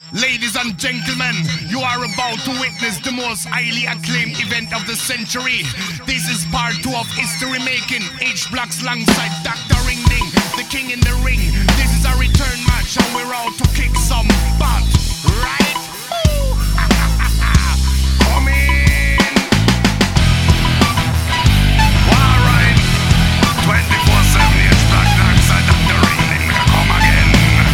Ladies and gentlemen, you are about to witness the most highly acclaimed event of the century. This is part 2 of history making. H-Blocks alongside Dr. Ring Ding, the king in the ring. This is a return match and we're out to kick some butt, right? Come in. Alright, 24/7 H-Block alongside Dr. Ring Ding. Come again.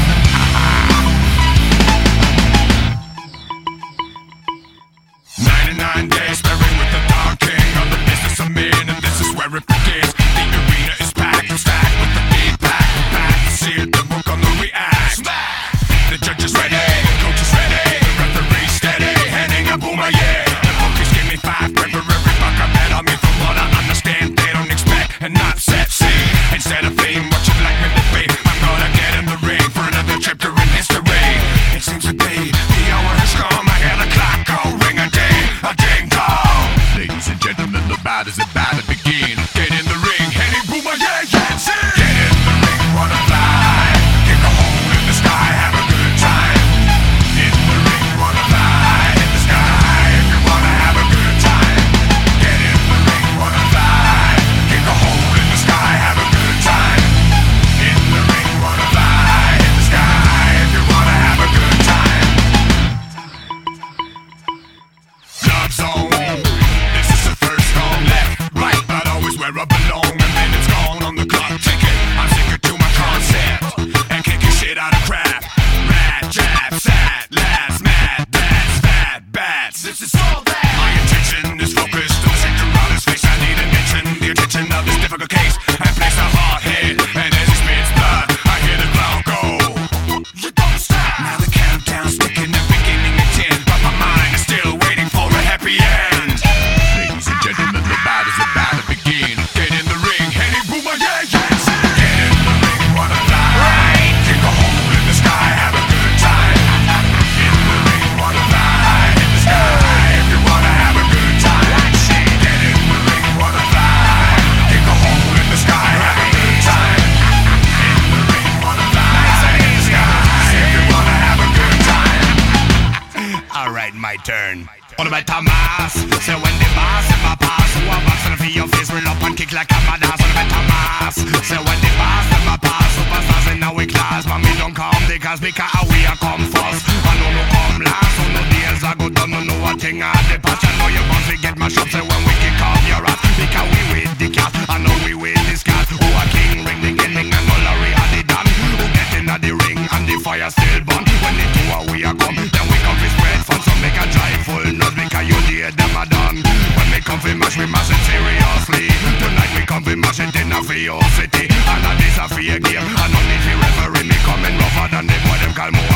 99 days sparring with the Dark King on the business I'm in, and this is where it begins. The arena is packed and stacked with the beat pack. We're back to see it, then we're gonna react. The judge is ready, the coach is ready, the referee steady, handing a boomer, yeah. The bookies give me 5 for every buck I bet on me. From what I understand, they don't expect and not set. See, instead of fame, what you'd like me to be, I'm gonna get in the ring for another chapter in history. It seems to be the hour has come. I hear the clock go ring a ding dong. Ladies and gentlemen, the bout is about to begin. Get in the ring, Henny Boomer, yeah, yeah, see. Get in the ring, wanna fly. Kick a hole in the sky, have a good time. In the ring, wanna fly. In the sky, if you wanna have a good time. Get in the ring, wanna fly. Kick a hole in the sky, have a good time. In the ring, wanna fly. In the sky, if you wanna have a good time. Love zone. This is the first song. Left, right, but always where I belong. And then it's gone on the clock ticking. I'm sticking to my concept and kicking shit out of crap. Rat, jab, sad, last, mad, bats, fat, bats. This is all that. My intention is focused on the center of his face. I need to mention the attention of this difficult case. I place a hard head, and as he spits blood, I hear the crowd go. You don't stop. Now the countdown's ticking and beginning at 10, but my mind is still waiting for a happy end. Ladies and gentlemen, the bout is about to begin. Get in the ring, Henny Boomer, yeah, yeah. Get in the ring, wanna fly. Kick a hole in the sky, have a good time. In the ring, wanna fly. In the sky, if you wanna have a good time. Get in the ring, wanna fly. Kick a hole in the sky, have a good time. In the ring, wanna fly. In the sky, if you wanna have a good time. Alright, my turn. What about Thomas? Say when the boss in my pass, who are boxing for your face, roll up and kick like a badass. What about Thomas? Say when the boss in my pass, superstars in our class, but me don't come the cause because we are come first. I know no come last, so no days I go down, no know a thing at the past. I know you bound to get my shot, say when we kick off your ass, because we with the cat, I know we with this cat. Who a king, ring the ending and no Larry at the done. Who get in at the ring and the fire still burn. When the two are we are come, then we come to spread fun, so make a drive full nut because you hear them are done. When we come to mash, we mash it seriously. Tonight we come to mash it in a fear city. And this a fear game, I no need to referee. Me coming rougher than the boy them call more